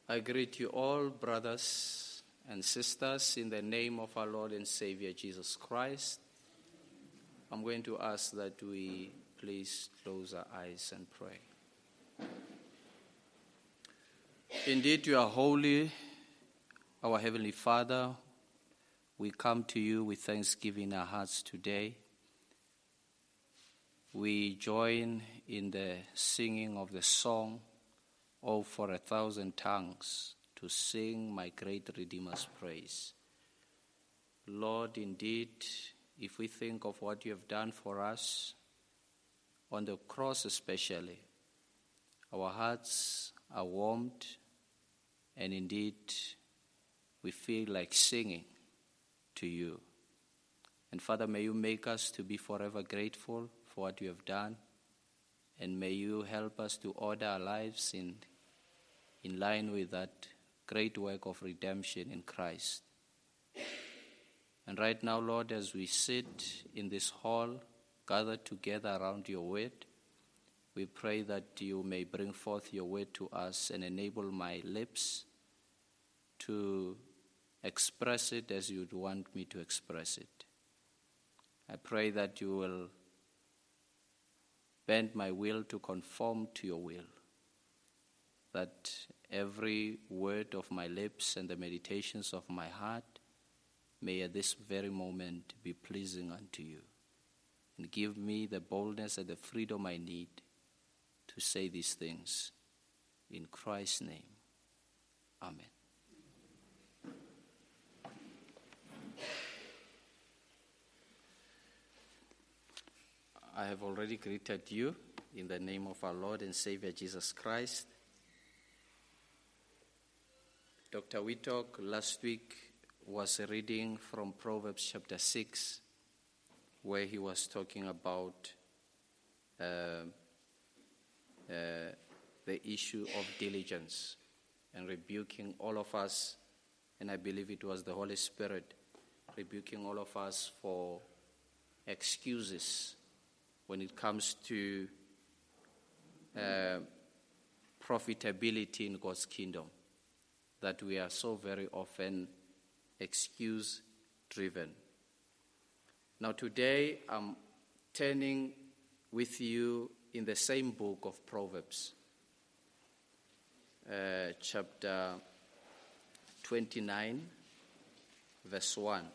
I greet you all, brothers and sisters, in the name of our Lord and Savior Jesus Christ. I'm going to ask that we please close our eyes and pray. Indeed, you are holy, our Heavenly Father. We come to you with thanksgiving in our hearts today. We join in the singing of the song, "Oh, for 1,000 tongues to sing my great Redeemer's praise." Lord, indeed, if we think of what you have done for us, on the cross especially, our hearts are warmed, and indeed, we feel like singing to you. And Father, may you make us to be forever grateful for what you have done, and may you help us to order our lives in line with that great work of redemption in Christ. And right now, Lord, as we sit in this hall, gathered together around your word, we pray that you may bring forth your word to us and enable my lips to express it as you'd want me to express it. I pray that you will bend my will to conform to your will, that every word of my lips and the meditations of my heart may at this very moment be pleasing unto you. And give me the boldness and the freedom I need to say these things. In Christ's name, amen. I have already greeted you in the name of our Lord and Savior Jesus Christ. Dr. Wittok last week was reading from Proverbs chapter 6, where he was talking about the issue of diligence and rebuking all of us, and I believe it was the Holy Spirit rebuking all of us for excuses when it comes to profitability in God's kingdom, that we are so very often excuse-driven. Now today I'm turning with you in the same book of Proverbs, chapter 29, verse 1.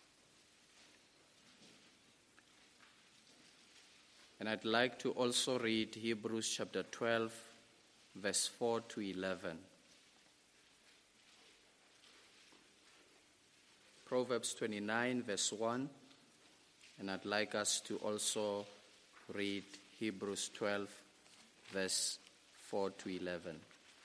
And I'd like to also read Hebrews chapter 12, verse 4 to 11. Proverbs 29, verse 1. And I'd like us to also read Hebrews 12, verse 4 to 11.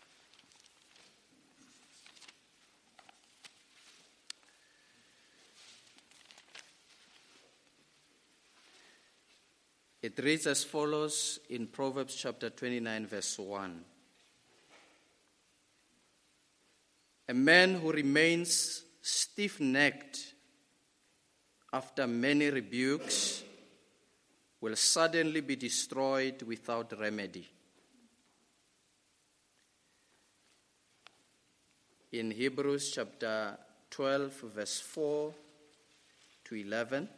It reads as follows in Proverbs chapter 29, verse 1. A man who remains stiff-necked after many rebukes will suddenly be destroyed without remedy. In Hebrews chapter 12, verse 4 to 11,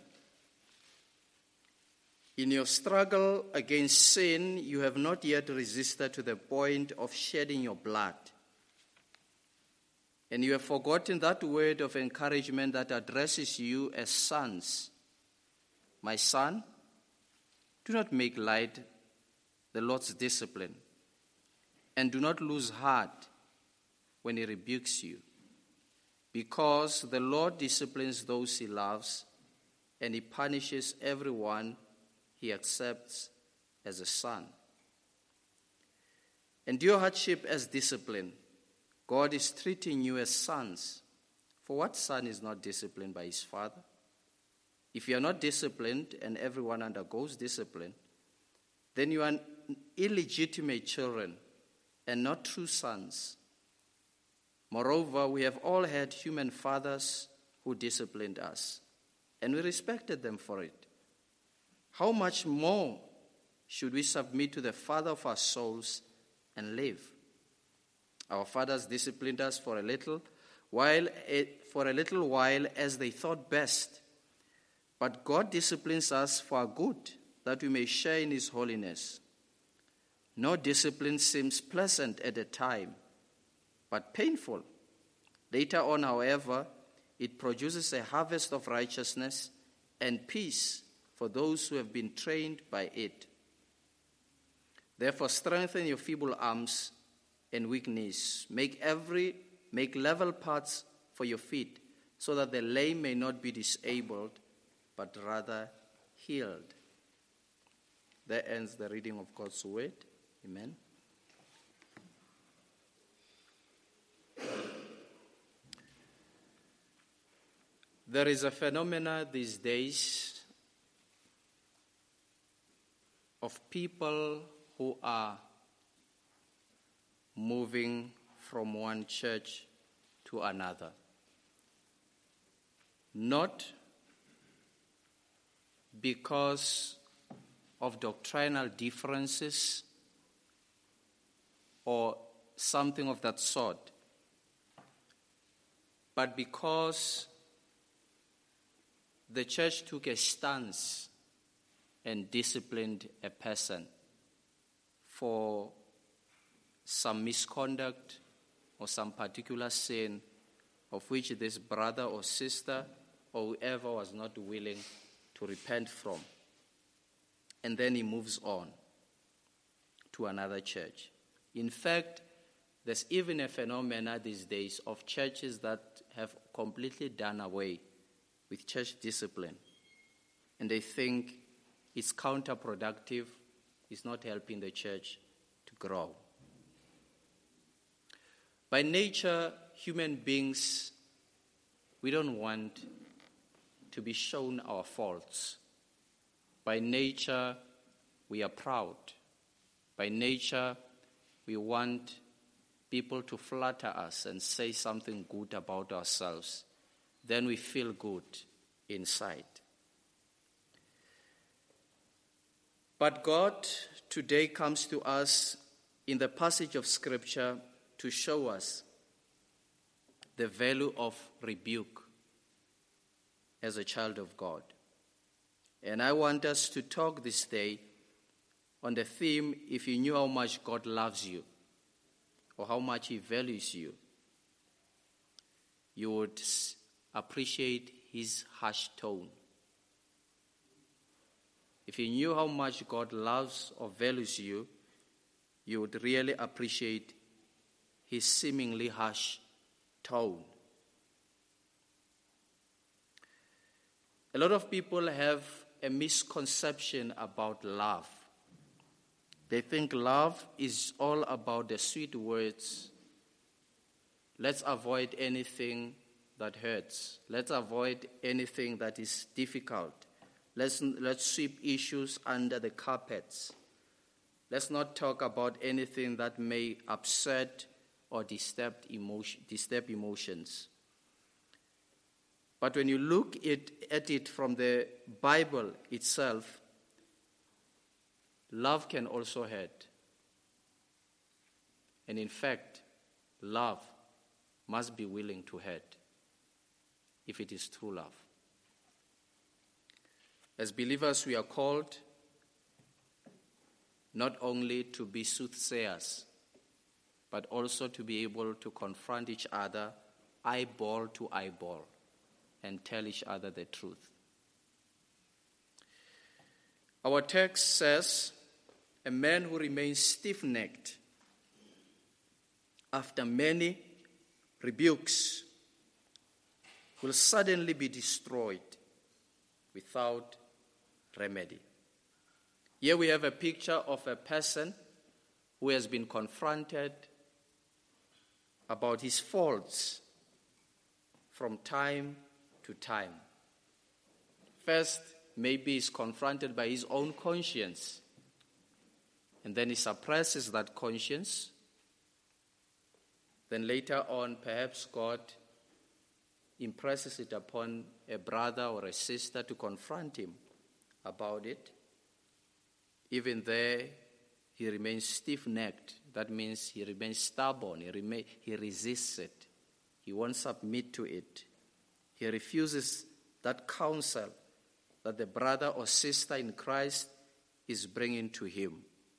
in your struggle against sin, you have not yet resisted to the point of shedding your blood. And you have forgotten that word of encouragement that addresses you as sons. My son, do not make light the Lord's discipline, and do not lose heart when he rebukes you, because the Lord disciplines those he loves, and he punishes everyone he accepts as a son. Endure hardship as discipline. God is treating you as sons. For what son is not disciplined by his father? If you are not disciplined, and everyone undergoes discipline, then you are illegitimate children and not true sons. Moreover, we have all had human fathers who disciplined us, and we respected them for it. How much more should we submit to the Father of our souls and live? Our fathers disciplined us for a little while as they thought best. But God disciplines us for our good, that we may share in his holiness. No discipline seems pleasant at the time, but painful. Later on, however, it produces a harvest of righteousness and peace for those who have been trained by it. Therefore, strengthen your feeble arms and weak knees. Make level paths for your feet, so that the lame may not be disabled, but rather healed. That ends the reading of God's word. Amen. There is a phenomenon these days of people who are moving from one church to another. Not because of doctrinal differences or something of that sort, but because the church took a stance and disciplined a person for some misconduct or some particular sin of which this brother or sister or whoever was not willing to repent from. And then he moves on to another church. In fact, there's even a phenomenon these days of churches that have completely done away with church discipline. And they think it's counterproductive, it's not helping the church to grow. By nature, human beings, we don't want to be shown our faults. By nature, we are proud. By nature, we want people to flatter us and say something good about ourselves. Then we feel good inside. But God today comes to us in the passage of Scripture to show us the value of rebuke as a child of God. And I want us to talk this day on the theme, if you knew how much God loves you or how much he values you, you would appreciate his harsh tone. If you knew how much God loves or values you, you would really appreciate his seemingly harsh tone. A lot of people have a misconception about love. They think love is all about the sweet words. Let's avoid anything that hurts. Let's avoid anything that is difficult. Let's sweep issues under the carpets. Let's not talk about anything that may upset or disturb emotions. But when you look at it from the Bible itself, love can also hurt. And in fact, love must be willing to hurt if it is true love. As believers, we are called not only to be soothsayers, but also to be able to confront each other eyeball to eyeball and tell each other the truth. Our text says, a man who remains stiff-necked after many rebukes will suddenly be destroyed without remedy. Here we have a picture of a person who has been confronted about his faults from time to time. First, maybe he's confronted by his own conscience, and then he suppresses that conscience. Then later on, perhaps God impresses it upon a brother or a sister to confront him about it. Even there, he remains stiff-necked, That means he remains stubborn. He resists it. He won't submit to it. He refuses that counsel that the brother or sister in Christ is bringing to him.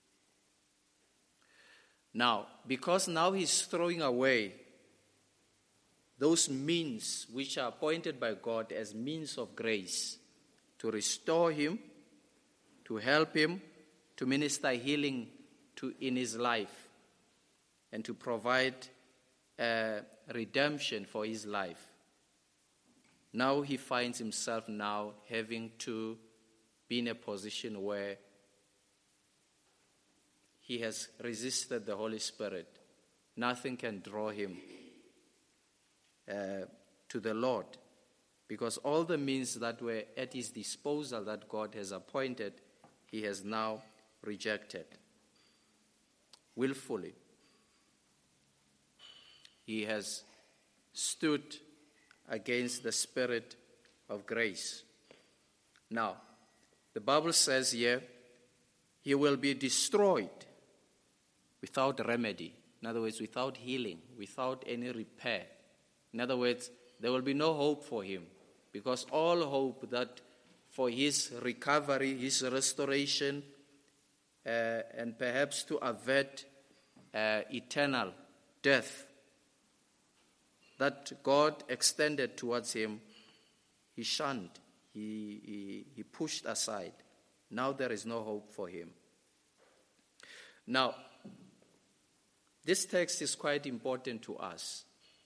Now, because now he's throwing away those means which are appointed by God as means of grace to restore him, to help him, to minister healing in his life, and to provide redemption for his life. Now he finds himself now having to be in a position where he has resisted the Holy Spirit. Nothing can draw him to the Lord, because all the means that were at his disposal that God has appointed, he has now rejected willfully. He has stood against the Spirit of grace. Now, the Bible says here, he will be destroyed without remedy. In other words, without healing, without any repair. In other words, there will be no hope for him, because all hope that for his recovery, his restoration, and perhaps to avert eternal death that God extended towards him, he shunned, he pushed aside. Now there is no hope for him. Now, this text is quite important to us.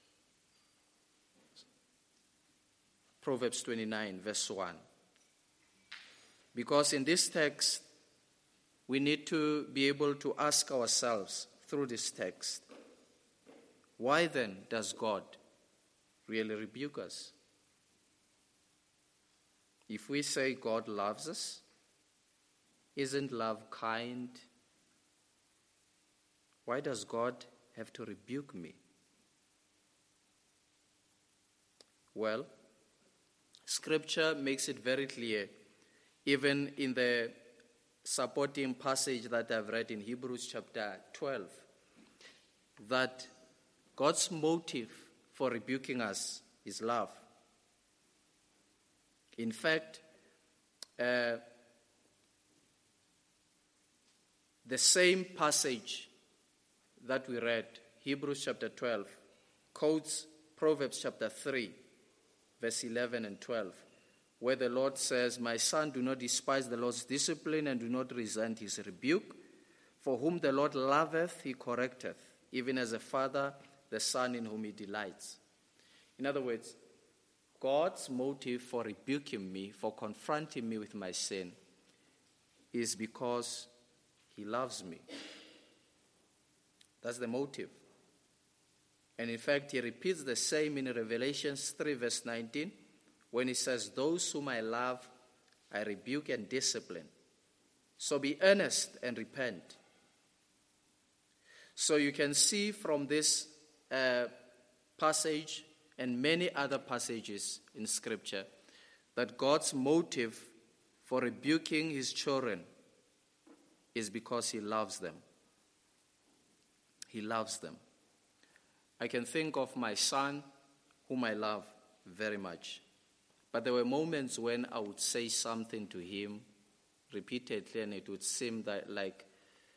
Proverbs 29, verse 1. Because in this text, we need to be able to ask ourselves through this text, why then does God really rebuke us? If we say God loves us, isn't love kind? Why does God have to rebuke me? Well, Scripture makes it very clear, even in the supporting passage that I've read in Hebrews chapter 12, that God's motive for rebuking us is love. In fact, the same passage that we read, Hebrews chapter 12, quotes Proverbs chapter 3, verse 11 and 12, where the Lord says, "My son, do not despise the Lord's discipline and do not resent his rebuke. For whom the Lord loveth, he correcteth, even as a father the son in whom he delights." In other words, God's motive for rebuking me, for confronting me with my sin, is because he loves me. That's the motive. And in fact, he repeats the same in Revelation 3, verse 19, when he says, "Those whom I love, I rebuke and discipline. So be earnest and repent." So you can see from this passage and many other passages in Scripture that God's motive for rebuking his children is because he loves them. He loves them. I can think of my son, whom I love very much. But there were moments when I would say something to him repeatedly, and it would seem that like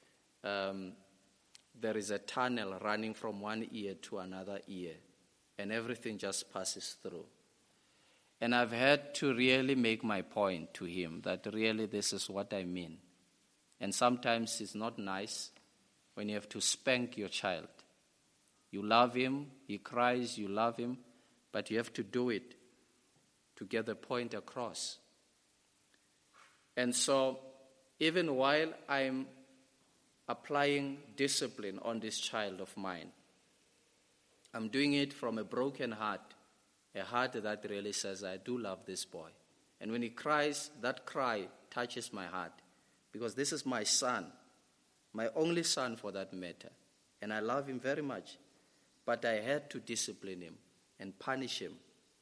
there is a tunnel running from one ear to another ear, and everything just passes through. And I've had to really make my point to him that really this is what I mean. And sometimes it's not nice when you have to spank your child. You love him, he cries, you love him, but you have to do it to get the point across. And so, even while I'm applying discipline on this child of mine, I'm doing it from a broken heart, a heart that really says, I do love this boy. And when he cries, that cry touches my heart, because this is my son, my only son for that matter, and I love him very much. But I had to discipline him and punish him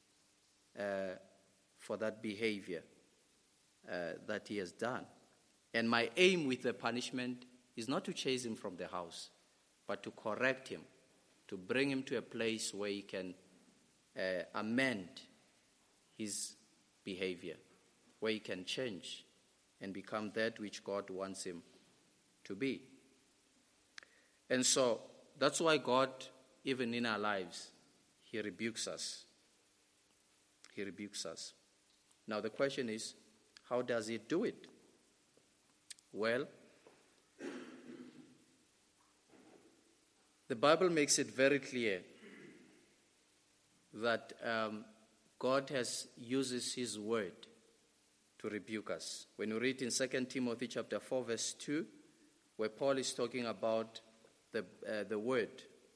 for that behavior that he has done. And my aim with the punishment is not to chase him from the house, but to correct him, to bring him to a place where he can amend his behavior, where he can change and become that which God wants him to be. And so that's why God, even in our lives, he rebukes us. He rebukes us. Now the question is, how does he do it? Well, the Bible makes it very clear that God uses his word to rebuke us. When you read in 2 Timothy chapter 4, verse 2, where Paul is talking about the word,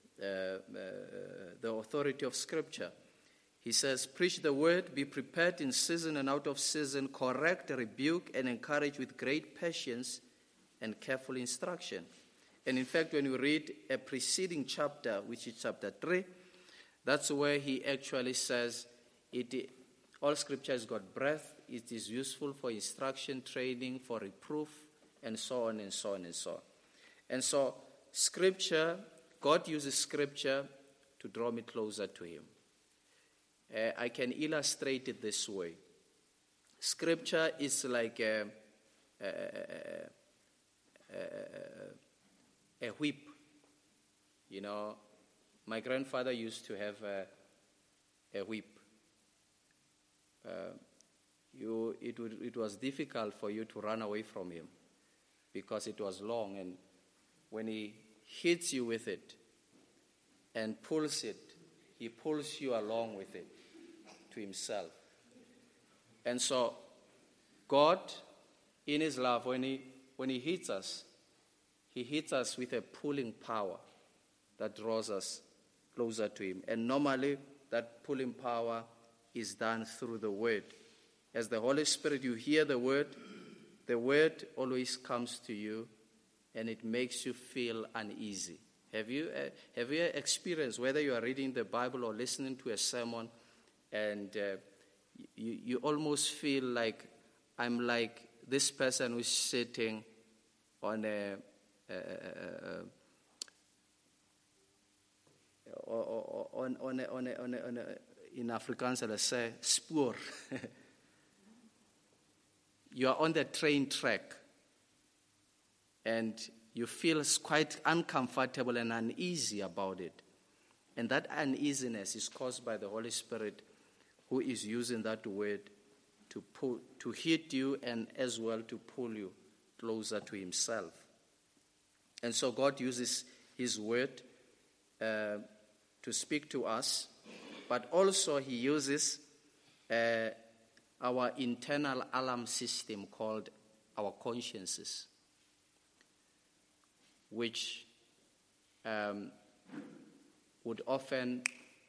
the authority of Scripture, he says, preach the word, be prepared in season and out of season, correct, rebuke, and encourage with great patience and careful instruction. And in fact, when you read a preceding chapter, which is chapter 3, that's where he actually says, all Scripture has got breath, it is useful for instruction, training, for reproof, and so on and so on and so on. And so Scripture, God uses Scripture to draw me closer to him. I can illustrate it this way. Scripture is like a whip. You know, my grandfather used to have a whip. It was difficult for you to run away from him because it was long, and when he hits you with it and pulls it, he pulls you along with it to himself. And so God, in his love, when he hits us with a pulling power that draws us closer to him. And normally that pulling power is done through the word. As the Holy Spirit, you hear the word always comes to you and it makes you feel uneasy. Have you experienced, whether you are reading the Bible or listening to a sermon, and you almost feel like I'm like this person who's sitting on in Afrikaans, let's say, spoor. You are on the train track, and you feel quite uncomfortable and uneasy about it. And that uneasiness is caused by the Holy Spirit, who is using that word to hit you and as well to pull you closer to himself. And so God uses his word to speak to us, but also he uses our internal alarm system called our consciences, which would often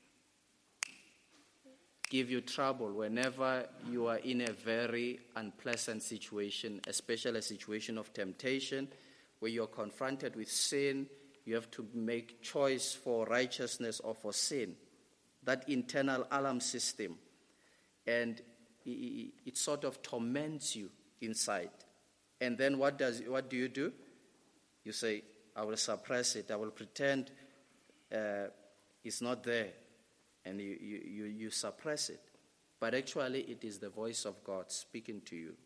give you trouble whenever you are in a very unpleasant situation, especially a situation of temptation, where you're confronted with sin. You have to make choice for righteousness or for sin. That internal alarm system. And it sort of torments you inside. And then what do you do? You say, I will suppress it. I will pretend it's not there. And you suppress it. But actually, it is the voice of God speaking to you.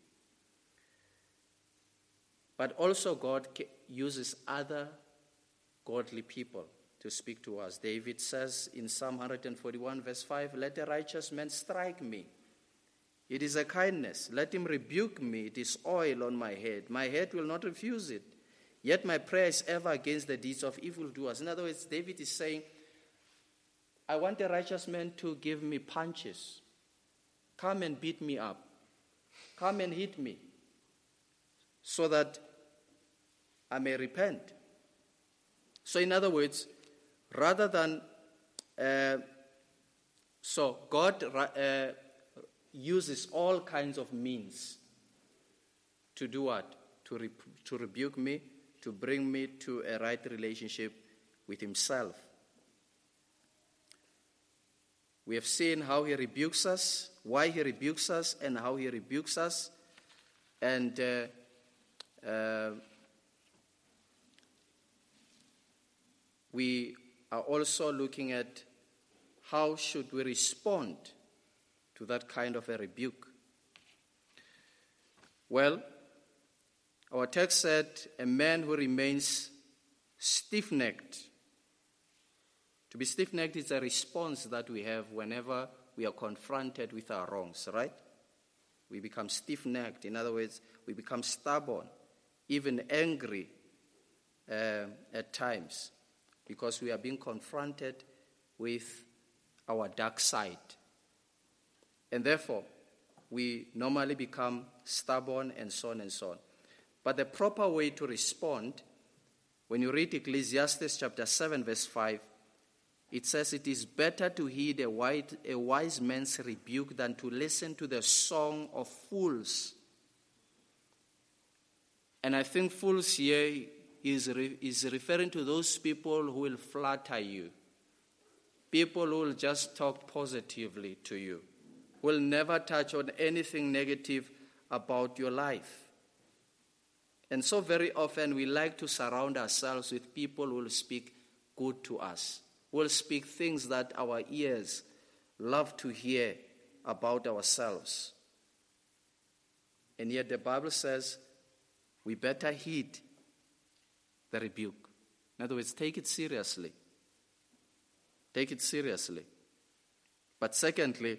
But also God uses other godly people to speak to us. David says in Psalm 141, verse 5, let a righteous man strike me. It is a kindness. Let him rebuke me. It is oil on my head. My head will not refuse it. Yet my prayer is ever against the deeds of evildoers. In other words, David is saying, I want a righteous man to give me punches. Come and beat me up. Come and hit me so that I may repent. So in other words, rather than, God uses all kinds of means to do what? To rebuke me, to bring me to a right relationship with himself. We have seen how he rebukes us, why he rebukes us, and how he rebukes us. And we are also looking at how should we respond to that kind of a rebuke. Well, our text said, a man who remains stiff-necked. To be stiff-necked is a response that we have whenever we are confronted with our wrongs, right? We become stiff-necked. In other words, we become stubborn, even angry at times, because we are being confronted with our dark side. And therefore, we normally become stubborn and so on and so on. But the proper way to respond, when you read Ecclesiastes chapter 7, verse 5, it says, it is better to heed a wise man's rebuke than to listen to the song of fools. And I think fools here is referring to those people who will flatter you, people who will just talk positively to you, will never touch on anything negative about your life. And so very often we like to surround ourselves with people who will speak good to us, who will speak things that our ears love to hear about ourselves. And yet the Bible says we better heed the rebuke. In other words, take it seriously. Take it seriously. But secondly,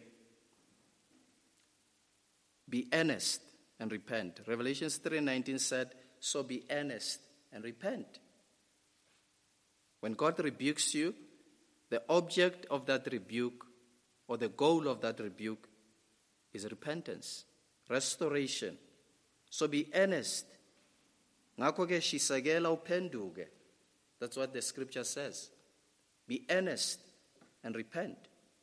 be earnest and repent. Revelations 3:19 said, so be earnest and repent. When God rebukes you, the object of that rebuke or the goal of that rebuke is repentance, restoration. So be earnest. Ngakho-ke shisakela uphenduke. That's what the scripture says. Be earnest and repent.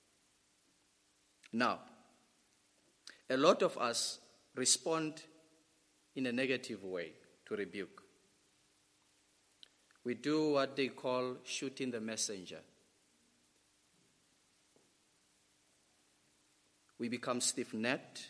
Now, a lot of us respond in a negative way to rebuke. We do what they call shooting the messenger. We become stiff-necked.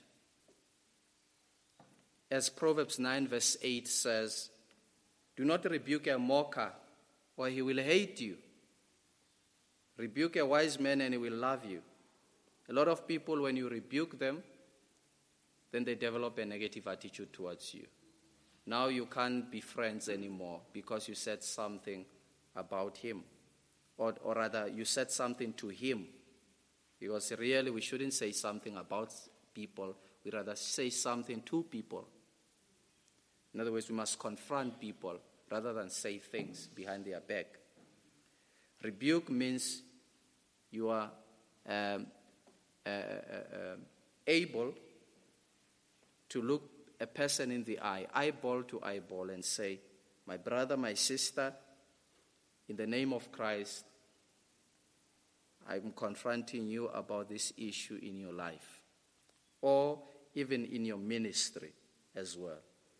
As Proverbs 9 verse 8 says, do not rebuke a mocker, or he will hate you. Rebuke a wise man and he will love you. A lot of people, when you rebuke them, then they develop a negative attitude towards you. Now you can't be friends anymore because you said something about him. Or rather, you said something to him. Because really, we shouldn't say something about people. We rather say something to people. In other words, we must confront people rather than say things behind their back. Rebuke means you are able to look a person in the eye, eyeball to eyeball, and say, my brother, my sister, in the name of Christ, I'm confronting you about this issue in your life, or even in your ministry as well.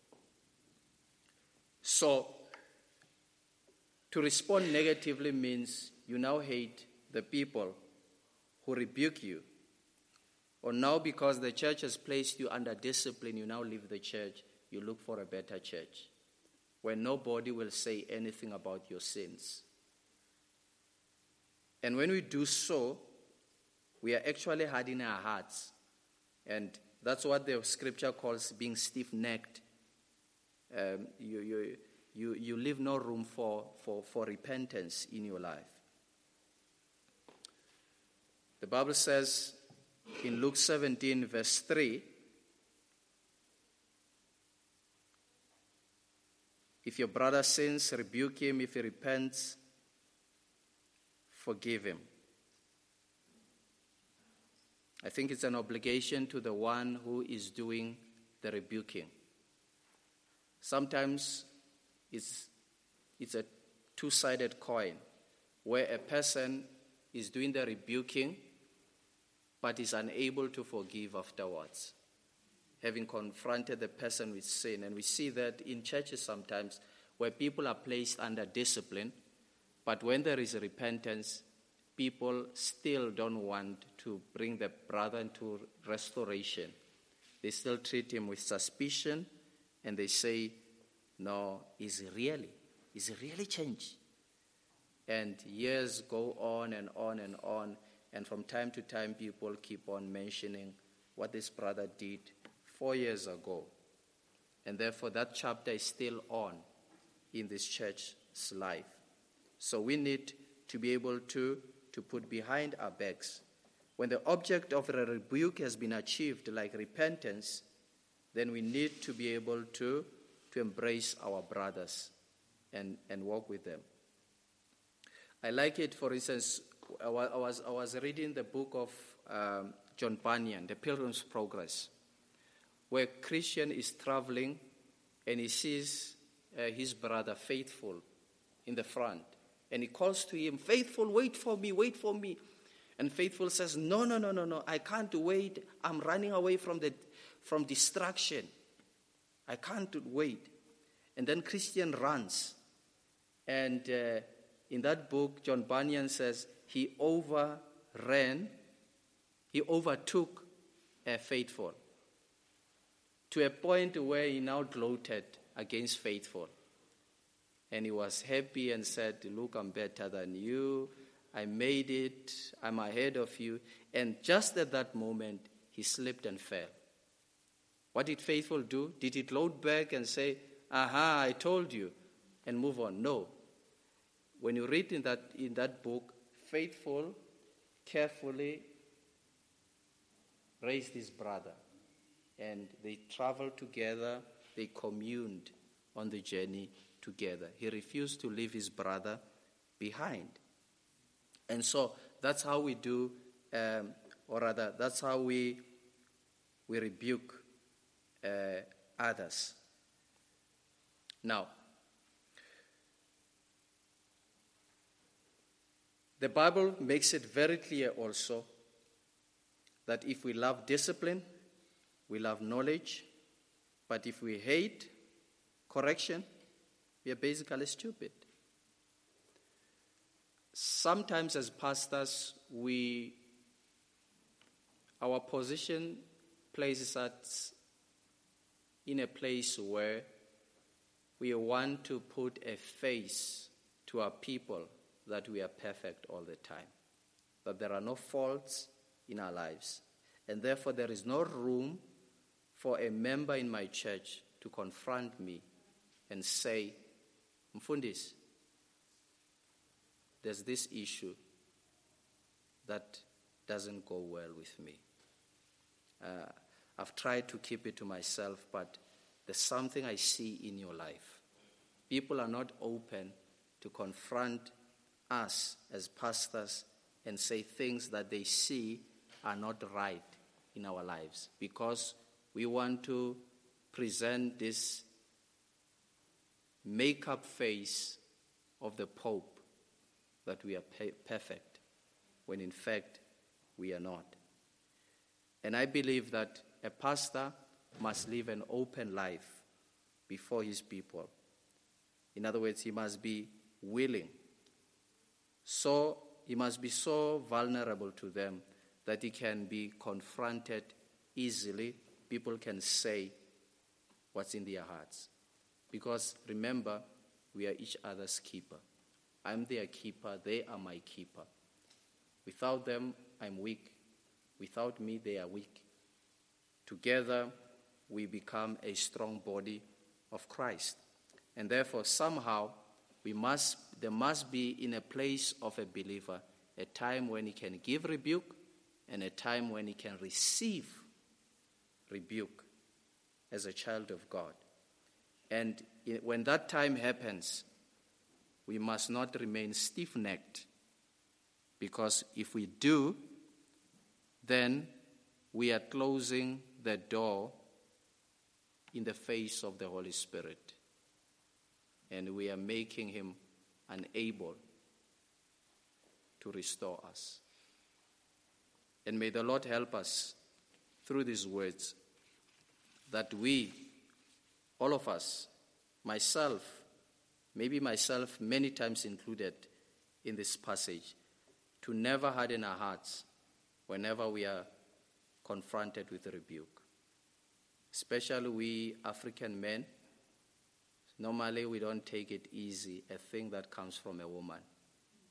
So, to respond negatively means you now hate the people who rebuke you. Or now, because the church has placed you under discipline, you now leave the church, you look for a better church, where nobody will say anything about your sins. And when we do so, we are actually hardening our hearts. And that's what the scripture calls being stiff-necked. You leave no room for repentance in your life. The Bible says in Luke 17, verse 3, if your brother sins, rebuke him. If he repents, forgive him. I think it's an obligation to the one who is doing the rebuking. Sometimes it's a two-sided coin, where a person is doing the rebuking but is unable to forgive afterwards, having confronted the person with sin. And we see that in churches sometimes, where people are placed under discipline, but when there is repentance, people still don't want to bring the brother into restoration. They still treat him with suspicion, and they say, no, is he really changed? And years go on and on and on. And from time to time, people keep on mentioning what this brother did 4 years ago. And therefore, that chapter is still on in this church's life. So we need to be able to put behind our backs. When the object of the rebuke has been achieved, like repentance, then we need to be able to embrace our brothers and walk with them. I like it, for instance, I was reading the book of John Bunyan, The Pilgrim's Progress, where Christian is traveling and he sees his brother Faithful in the front. And he calls to him, "Faithful, wait for me, wait for me." And Faithful says, No, I can't wait. I'm running away from distraction. I can't wait. And then Christian runs. And in that book, John Bunyan says he overtook Faithful to a point where he now gloated against Faithful. And he was happy and said, "Look, I'm better than you. I made it. I'm ahead of you." And just at that moment, he slipped and fell. What did Faithful do? Did he gloat back and say, "Aha, I told you," and move on? No. When you read in that book, Faithful carefully raised his brother. And they traveled together. They communed on the journey together. He refused to leave his brother behind. And so that's how we do, or rather, that's how we rebuke others. Now, the Bible makes it very clear also that if we love discipline, we love knowledge, but if we hate correction, we are basically stupid. Sometimes as pastors, our position places us in a place where we want to put a face to our people that we are perfect all the time, that there are no faults in our lives. And therefore, there is no room for a member in my church to confront me and say, "Mfundis, there's this issue that doesn't go well with me. I've tried to keep it to myself, but there's something I see in your life." People are not open to confront us as pastors and say things that they see are not right in our lives, because we want to present this make-up face of the Pope that we are perfect, when in fact we are not. And I believe that a pastor must live an open life before his people. In other words, he must be willing. So he must be so vulnerable to them that he can be confronted easily. People can say what's in their hearts. Because remember, we are each other's keeper. I'm their keeper, they are my keeper. Without them, I'm weak. Without me, they are weak. Together, we become a strong body of Christ. And therefore, somehow, there must be in a place of a believer a time when he can give rebuke and a time when he can receive rebuke as a child of God. And when that time happens, we must not remain stiff-necked, because if we do, then we are closing the door in the face of the Holy Spirit, and we are making him unable to restore us. And may the Lord help us through these words, that we, all of us, myself, maybe myself many times included in this passage, to never harden our hearts whenever we are confronted with rebuke. Especially we African men, normally we don't take it easy, a thing that comes from a woman.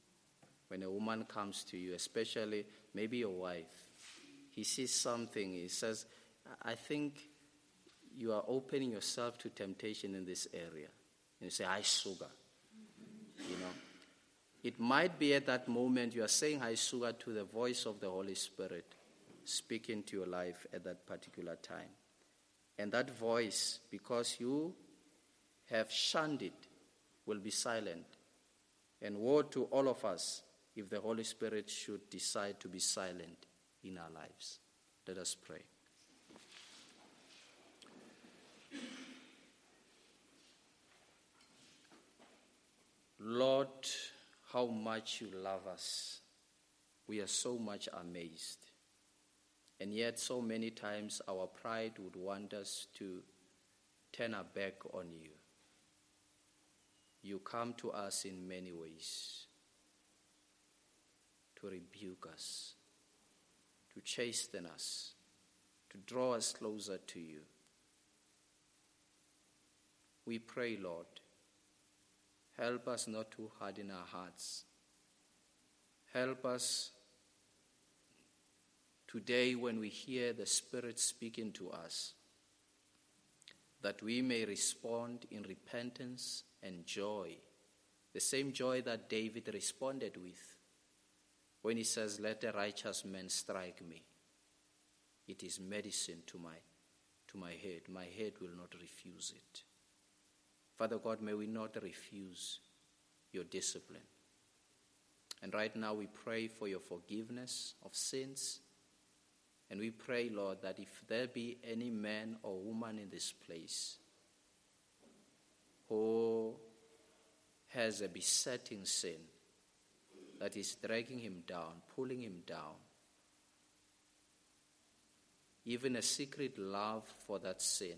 When a woman comes to you, especially maybe your wife, he sees something, he says, I think you are opening yourself to temptation in this area. And you say, "Hi, sugar." You know, it might be at that moment you are saying "Hi, sugar" to the voice of the Holy Spirit speaking to your life at that particular time. And that voice, because you have shunned it, will be silent. And woe to all of us if the Holy Spirit should decide to be silent in our lives. Let us pray. Lord, how much you love us. We are so much amazed. And yet so many times our pride would want us to turn our back on you. You come to us in many ways to rebuke us, to chasten us, to draw us closer to you. We pray, Lord, help us not to harden our hearts. Help us today when we hear the Spirit speaking to us, that we may respond in repentance and joy, the same joy that David responded with when he says, "Let a righteous man strike me. It is medicine to my head. My head will not refuse it." Father God, may we not refuse your discipline. And right now we pray for your forgiveness of sins. And we pray, Lord, that if there be any man or woman in this place who has a besetting sin that is dragging him down, pulling him down, even a secret love for that sin,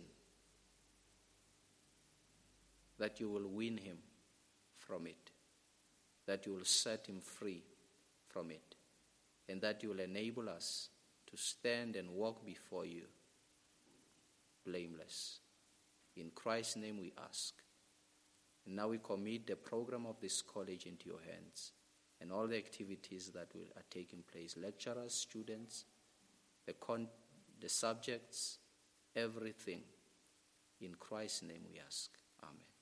that you will win him from it, that you will set him free from it, and that you will enable us to stand and walk before you blameless. In Christ's name we ask. And now we commit the program of this college into your hands and all the activities that are taking place, lecturers, students, the subjects, everything. In Christ's name we ask. Amen.